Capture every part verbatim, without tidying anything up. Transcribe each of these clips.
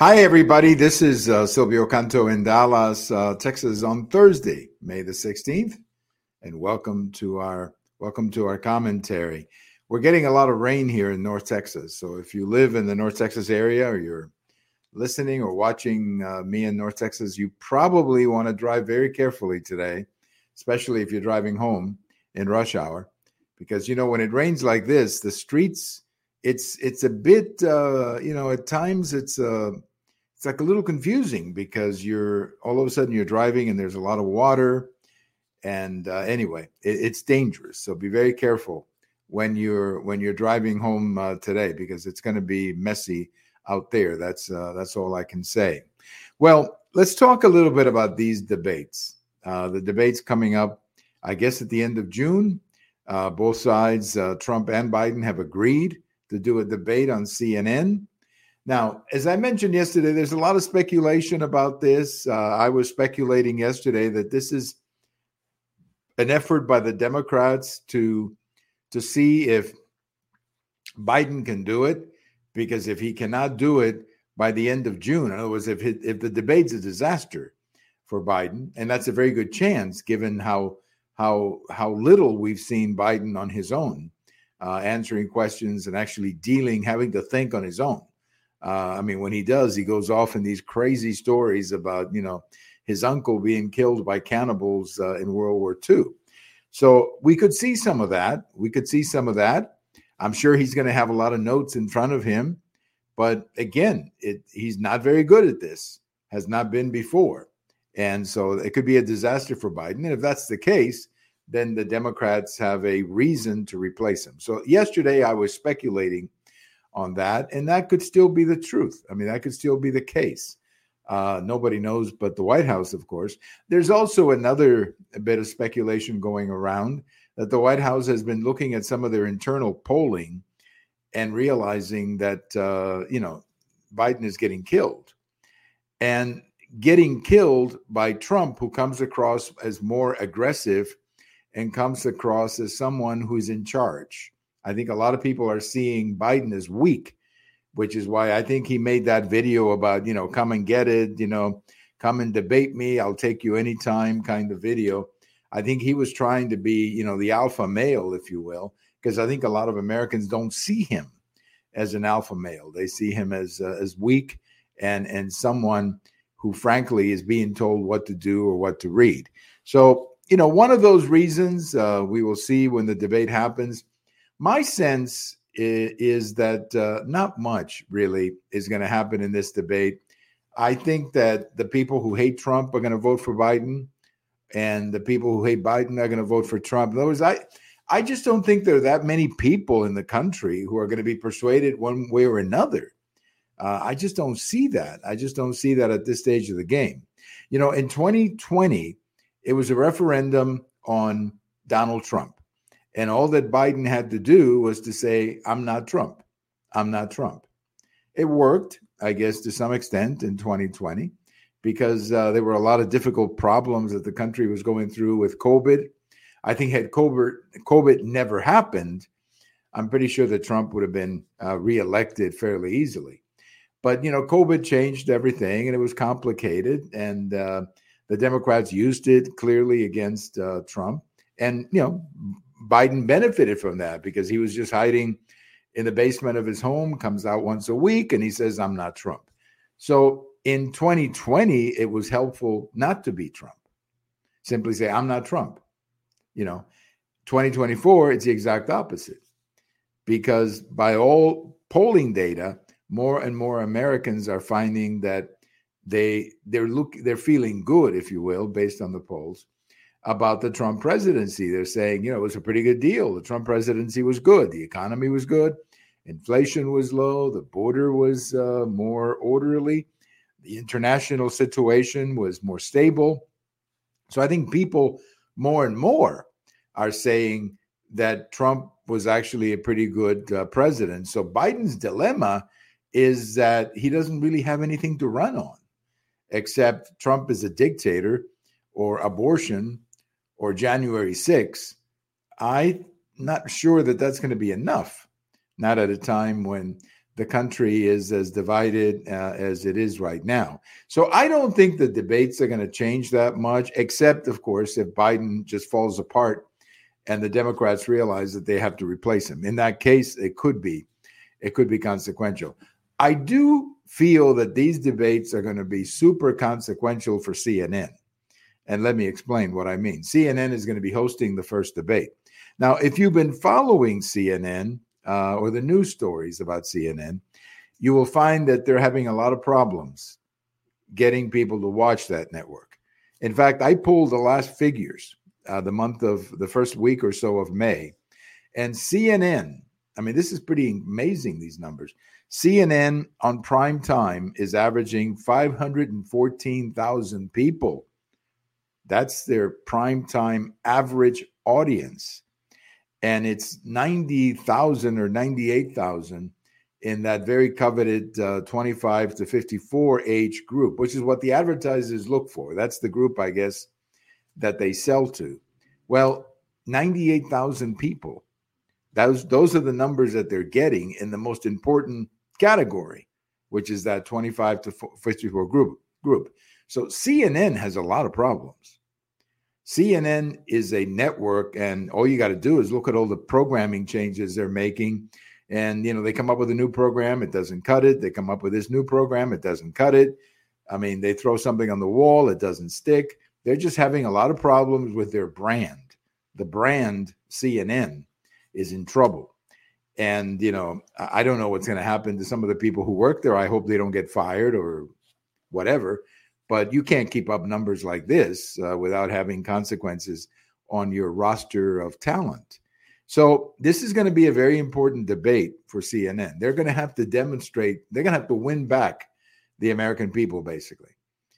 Hi, everybody. This is uh, Silvio Canto in Dallas, uh, Texas, on Thursday, May the sixteenth, and welcome to our welcome to our commentary. We're getting a lot of rain here in North Texas, so if you live in the North Texas area or you're listening or watching uh, me in North Texas, you probably want to drive very carefully today, especially if you're driving home in rush hour, because you know when it rains like this, the streets it's it's a bit uh, you know at times it's uh, it's like a little confusing because you're all of a sudden you're driving and there's a lot of water. And uh, anyway, it, it's dangerous. So be very careful when you're when you're driving home uh, today, because it's going to be messy out there. That's uh, that's all I can say. Well, let's talk a little bit about these debates. Uh, the debates coming up, I guess, at the end of June. Uh, both sides, uh, Trump and Biden, have agreed to do a debate on C N N. Now, as I mentioned yesterday, there's a lot of speculation about this. Uh, I was speculating yesterday that this is an effort by the Democrats to, to see if Biden can do it, because if he cannot do it by the end of June, in other words, if, if the debate's a disaster for Biden, and that's a very good chance given how, how, how little we've seen Biden on his own, uh, answering questions and actually dealing, having to think on his own. Uh, I mean, when he does, he goes off in these crazy stories about, you know, his uncle being killed by cannibals uh, in World War Two. So we could see some of that. We could see some of that. I'm sure he's going to have a lot of notes in front of him. But again, it, he's not very good at this, has not been before. And so it could be a disaster for Biden. And if that's the case, then the Democrats have a reason to replace him. So yesterday I was speculating on that, and that could still be the truth. I mean, that could still be the case. Uh, nobody knows but the White House, of course. There's also another bit of speculation going around that the White House has been looking at some of their internal polling and realizing that, uh, you know, Biden is getting killed. And getting killed by Trump, who comes across as more aggressive and comes across as someone who's in charge. I think a lot of people are seeing Biden as weak, which is why I think he made that video about, you know, come and get it, you know, come and debate me. I'll take you anytime kind of video. I think he was trying to be, you know, the alpha male, if you will, because I think a lot of Americans don't see him as an alpha male. They see him as uh, as weak and and someone who, frankly, is being told what to do or what to read. So, you know, one of those reasons uh, we will see when the debate happens. My sense is, is that uh, not much really is going to happen in this debate. I think that the people who hate Trump are going to vote for Biden, and the people who hate Biden are going to vote for Trump. In other words, I, I just don't think there are that many people in the country who are going to be persuaded one way or another. Uh, I just don't see that. I just don't see that at this stage of the game. You know, in twenty twenty, it was a referendum on Donald Trump. And all that Biden had to do was to say, I'm not Trump. I'm not Trump. It worked, I guess, to some extent in twenty twenty, because uh, there were a lot of difficult problems that the country was going through with COVID. I think had COVID, COVID never happened, I'm pretty sure that Trump would have been uh, reelected fairly easily. But, you know, COVID changed everything, and it was complicated. And uh, the Democrats used it clearly against uh, Trump. And, you know, Biden benefited from that because he was just hiding in the basement of his home, comes out once a week, and he says, I'm not Trump. So in twenty twenty, it was helpful not to be Trump. Simply say, I'm not Trump. You know, twenty twenty-four, it's the exact opposite. Because by all polling data, more and more Americans are finding that they, they're look, they're feeling good, if you will, based on the polls, about the Trump presidency. They're saying, you know, it was a pretty good deal. The Trump presidency was good. The economy was good. Inflation was low. The border was uh, more orderly. The international situation was more stable. So I think people more and more are saying that Trump was actually a pretty good uh, president. So Biden's dilemma is that he doesn't really have anything to run on, except Trump is a dictator, or abortion, or January sixth. I'm not sure that that's going to be enough, not at a time when the country is as divided uh, as it is right now. So I don't think the debates are going to change that much, except, of course, if Biden just falls apart and the Democrats realize that they have to replace him. In that case, it could be, it could be consequential. I do feel that these debates are going to be super consequential for C N N. And let me explain what I mean. C N N is going to be hosting the first debate. Now, if you've been following C N N uh, or the news stories about C N N, you will find that they're having a lot of problems getting people to watch that network. In fact, I pulled the last figures, uh, the month of the first week or so of May, and C N N, I mean, this is pretty amazing, these numbers. C N N on prime time is averaging five hundred fourteen thousand people. That's their prime time average audience. And it's ninety thousand or ninety-eight thousand in that very coveted uh, twenty-five to fifty-four age group, which is what the advertisers look for. That's the group, I guess, that they sell to. Well, ninety-eight thousand people. Those, those are the numbers that they're getting in the most important category, which is that twenty-five to fifty-four group. group. So C N N has a lot of problems. C N N is a network, and all you got to do is look at all the programming changes they're making. And, you know, they come up with a new program, it doesn't cut it. They come up with this new program, it doesn't cut it. I mean, they throw something on the wall, it doesn't stick. They're just having a lot of problems with their brand. The brand C N N is in trouble. And, you know, I don't know what's going to happen to some of the people who work there. I hope they don't get fired or whatever. But you can't keep up numbers like this uh, without having consequences on your roster of talent. So this is going to be a very important debate for C N N. They're going to have to demonstrate, they're going to have to win back the American people, basically,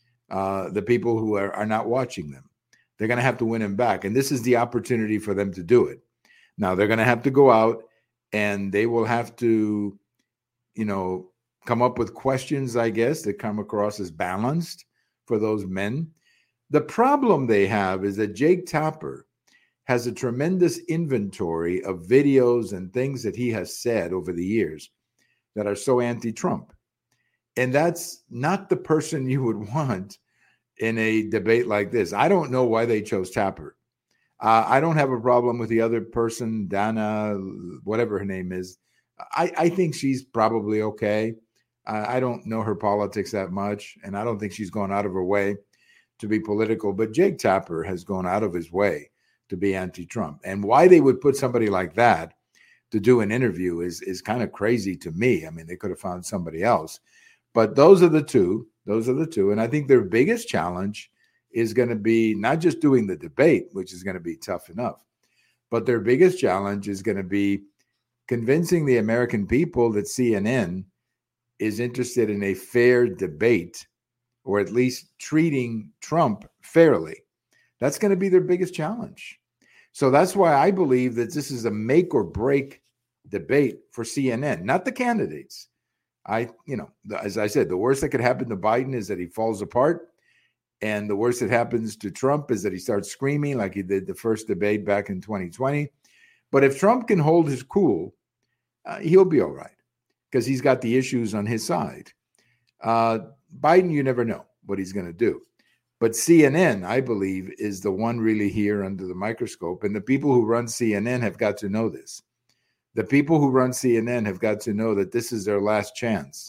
uh, the people who are, are not watching them. They're going to have to win them back. And this is the opportunity for them to do it. Now, they're going to have to go out and they will have to, you know, come up with questions, I guess, that come across as balanced for those men. The problem they have is that Jake Tapper has a tremendous inventory of videos and things that he has said over the years that are so anti-Trump. And that's not the person you would want in a debate like this. I don't know why they chose Tapper. Uh, I don't have a problem with the other person, Dana, whatever her name is. I, I think she's probably okay. I don't know her politics that much, and I don't think she's gone out of her way to be political. But Jake Tapper has gone out of his way to be anti-Trump. And why they would put somebody like that to do an interview is, is kind of crazy to me. I mean, they could have found somebody else. But those are the two. Those are the two. And I think their biggest challenge is going to be not just doing the debate, which is going to be tough enough, but their biggest challenge is going to be convincing the American people that C N N is interested in a fair debate, or at least treating Trump fairly. That's going to be their biggest challenge. So that's why I believe that this is a make or break debate for C N N, not the candidates. I, you know, as I said, the worst that could happen to Biden is that he falls apart. And the worst that happens to Trump is that he starts screaming like he did the first debate back in twenty twenty. But if Trump can hold his cool, uh, he'll be all right, because he's got the issues on his side. Uh, Biden, you never know what he's going to do. But C N N, I believe, is the one really here under the microscope. And the people who run C N N have got to know this. The people who run C N N have got to know that this is their last chance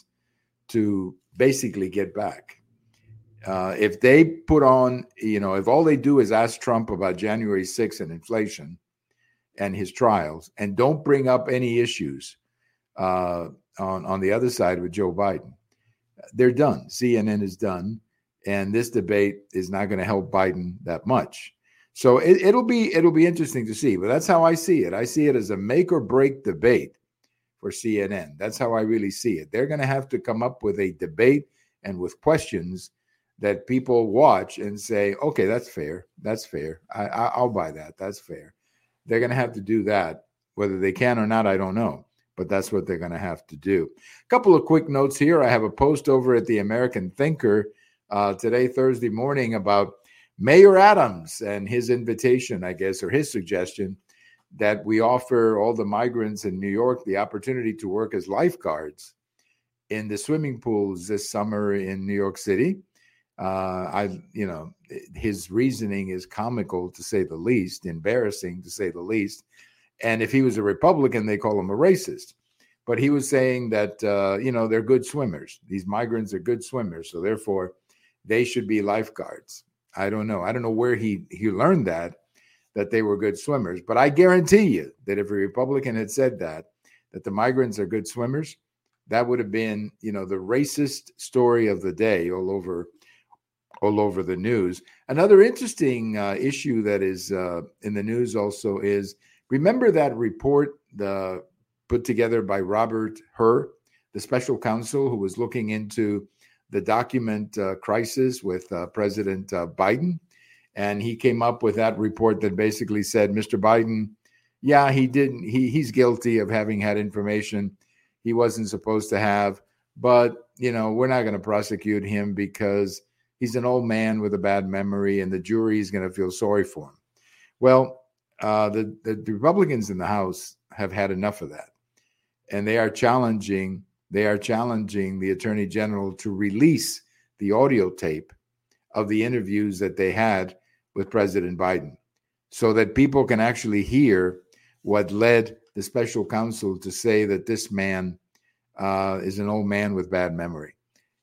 to basically get back. Uh, if they put on, you know, if all they do is ask Trump about January sixth and inflation and his trials, and don't bring up any issues uh, on, on the other side with Joe Biden, they're done. C N N is done. And this debate is not going to help Biden that much. So it, it'll be it'll be interesting to see. But that's how I see it. I see it as a make or break debate for C N N. That's how I really see it. They're going to have to come up with a debate and with questions that people watch and say, okay, that's fair. That's fair. I, I, I'll buy that. That's fair. They're going to have to do that. Whether they can or not, I don't know. But that's what they're going to have to do. A couple of quick notes here. I have a post over at the American Thinker uh, today, Thursday morning, about Mayor Adams and his invitation, I guess, or his suggestion that we offer all the migrants in New York the opportunity to work as lifeguards in the swimming pools this summer in New York City. Uh, I, you know, his reasoning is comical to say the least, embarrassing to say the least. And if he was a Republican, they call him a racist. But he was saying that, uh, you know, they're good swimmers. These migrants are good swimmers. So therefore, they should be lifeguards. I don't know. I don't know where he, he learned that, that they were good swimmers. But I guarantee you that if a Republican had said that, that the migrants are good swimmers, that would have been, you know, the racist story of the day all over all over the news. Another interesting uh, issue that is uh, in the news also is, remember that report the, put together by Robert Hur, the special counsel who was looking into the document uh, crisis with uh, President uh, Biden? And he came up with that report that basically said, Mister Biden, yeah, he didn't, he he's guilty of having had information he wasn't supposed to have, but, you know, we're not going to prosecute him because he's an old man with a bad memory and the jury is going to feel sorry for him. Well, uh, the, the Republicans in the House have had enough of that. And they are challenging, they are challenging the Attorney General to release the audio tape of the interviews that they had with President Biden so that people can actually hear what led the special counsel to say that this man uh, is an old man with bad memory.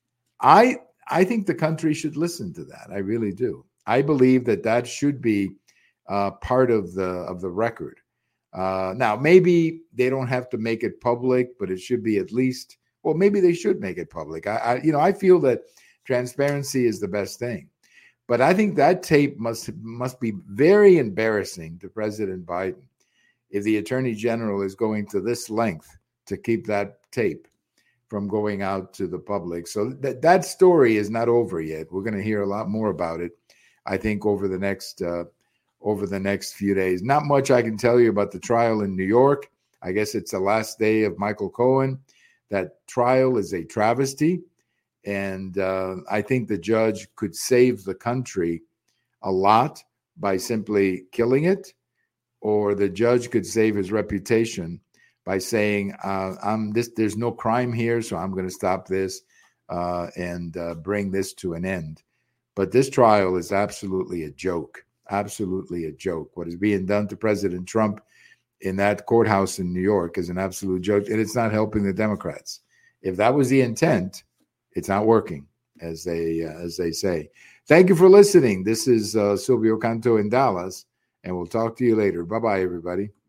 I I think the country should listen to that. I really do. I believe that that should be uh, part of the of the record. Uh, now, maybe they don't have to make it public, but it should be at least. Well, maybe they should make it public. I, I you know, I feel that transparency is the best thing, but I think that tape must must be very embarrassing to President Biden if the Attorney General is going to this length to keep that tape from going out to the public. So that that story is not over yet. We're going to hear a lot more about it, I think, over the next uh, over the next few days. Not much I can tell you about the trial in New York. I guess it's the last day of Michael Cohen. That trial is a travesty, and uh, I think the judge could save the country a lot by simply killing it, or the judge could save his reputation by saying, uh, "I'm this. There's no crime here, so I'm going to stop this uh, and uh, bring this to an end." But this trial is absolutely a joke. Absolutely a joke. What is being done to President Trump in that courthouse in New York is an absolute joke, and it's not helping the Democrats. If that was the intent, it's not working, as they uh, as they say. Thank you for listening. This is uh, Silvio Canto in Dallas, and we'll talk to you later. Bye-bye, everybody.